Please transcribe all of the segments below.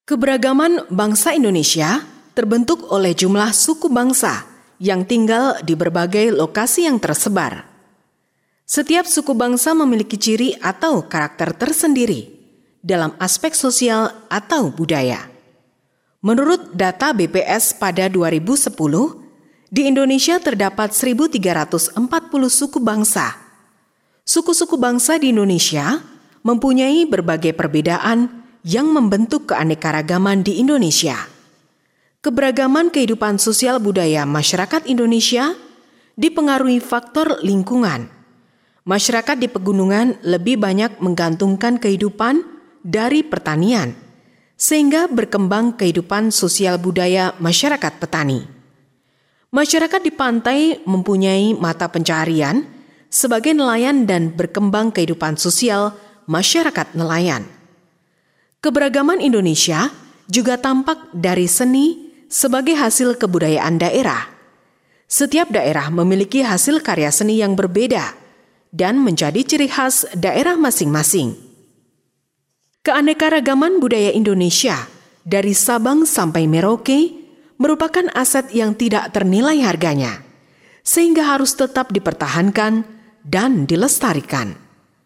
Keberagaman bangsa Indonesia terbentuk oleh jumlah suku bangsa yang tinggal di berbagai lokasi yang tersebar. Setiap suku bangsa memiliki ciri atau karakter tersendiri dalam aspek sosial atau budaya. Menurut data BPS pada 2010, di Indonesia terdapat 1.340 suku bangsa. Suku-suku bangsa di Indonesia mempunyai berbagai perbedaan yang membentuk keanekaragaman di Indonesia. Keberagaman kehidupan sosial budaya masyarakat Indonesia dipengaruhi faktor lingkungan. Masyarakat di pegunungan lebih banyak menggantungkan kehidupan dari pertanian, sehingga berkembang kehidupan sosial budaya masyarakat petani. Masyarakat di pantai mempunyai mata pencaharian sebagai nelayan dan berkembang kehidupan sosial masyarakat nelayan. Keberagaman Indonesia juga tampak dari seni sebagai hasil kebudayaan daerah. Setiap daerah memiliki hasil karya seni yang berbeda dan menjadi ciri khas daerah masing-masing. Keanekaragaman budaya Indonesia dari Sabang sampai Merauke merupakan aset yang tidak ternilai harganya, sehingga harus tetap dipertahankan dan dilestarikan.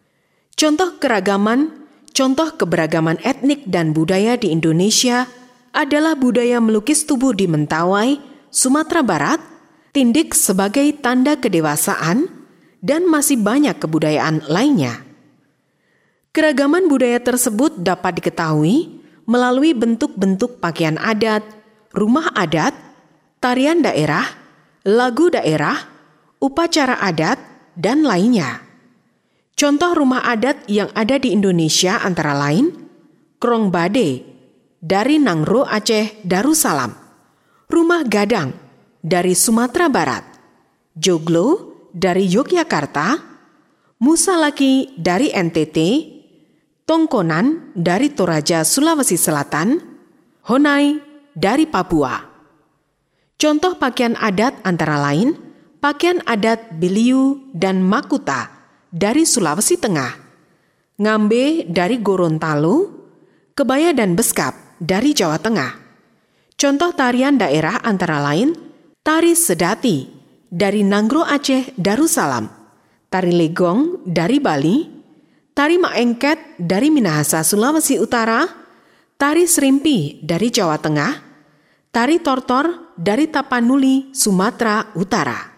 Contoh keberagaman etnik dan budaya di Indonesia adalah budaya melukis tubuh di Mentawai, Sumatera Barat, tindik sebagai tanda kedewasaan, dan masih banyak kebudayaan lainnya. Keragaman budaya tersebut dapat diketahui melalui bentuk-bentuk pakaian adat, rumah adat, tarian daerah, lagu daerah, upacara adat, dan lainnya. Contoh rumah adat yang ada di Indonesia antara lain Krong Bade dari Nangro Aceh Darussalam, Rumah Gadang dari Sumatera Barat, Joglo dari Yogyakarta, Musalaki dari NTT, Tongkonan dari Toraja Sulawesi Selatan, Honai dari Papua. Contoh pakaian adat antara lain pakaian adat Beliu dan Makuta dari Sulawesi Tengah, Ngambe dari Gorontalo, Kebaya dan Beskap dari Jawa Tengah. Contoh tarian daerah antara lain Tari Sedati dari Nangro Aceh Darussalam, Tari Legong dari Bali, Tari Maengket dari Minahasa Sulawesi Utara, Tari Serimpi dari Jawa Tengah, Tari Tortor dari Tapanuli Sumatera Utara.